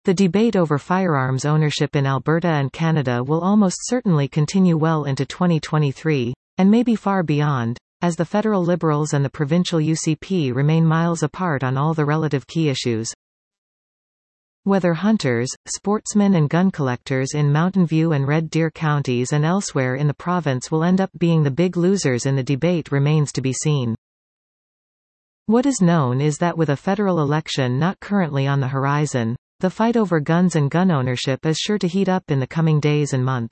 The debate over firearms ownership in Alberta and Canada will almost certainly continue well into 2023, and maybe far beyond, as the federal Liberals and the provincial UCP remain miles apart on all the relative key issues. Whether hunters, sportsmen and gun collectors in Mountain View and Red Deer counties and elsewhere in the province will end up being the big losers in the debate remains to be seen. What is known is that with a federal election not currently on the horizon, the fight over guns and gun ownership is sure to heat up in the coming days and months.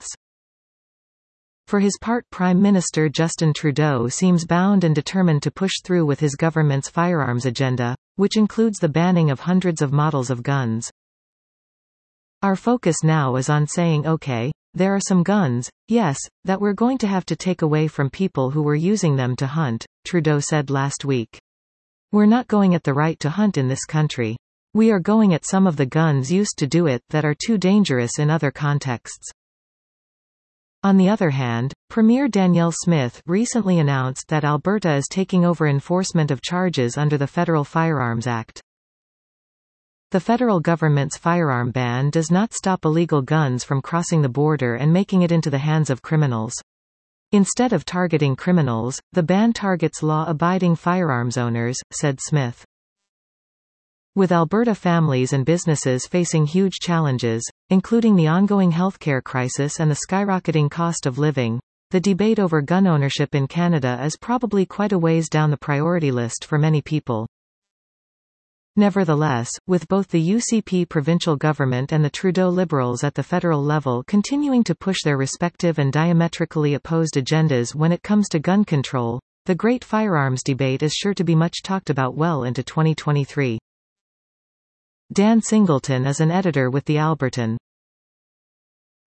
For his part, Prime Minister Justin Trudeau seems bound and determined to push through with his government's firearms agenda, which includes the banning of hundreds of models of guns. Our focus now is on saying okay, there are some guns, yes, that we're going to have to take away from people who were using them to hunt, Trudeau said last week. We're not going at the right to hunt in this country. We are going at some of the guns used to do it that are too dangerous in other contexts. On the other hand, Premier Danielle Smith recently announced that Alberta is taking over enforcement of charges under the Federal Firearms Act. The federal government's firearm ban does not stop illegal guns from crossing the border and making it into the hands of criminals. Instead of targeting criminals, the ban targets law-abiding firearms owners, said Smith. With Alberta families and businesses facing huge challenges, including the ongoing healthcare crisis and the skyrocketing cost of living, the debate over gun ownership in Canada is probably quite a ways down the priority list for many people. Nevertheless, with both the UCP provincial government and the Trudeau Liberals at the federal level continuing to push their respective and diametrically opposed agendas when it comes to gun control, the great firearms debate is sure to be much talked about well into 2023. Dan Singleton is an editor with The Albertan.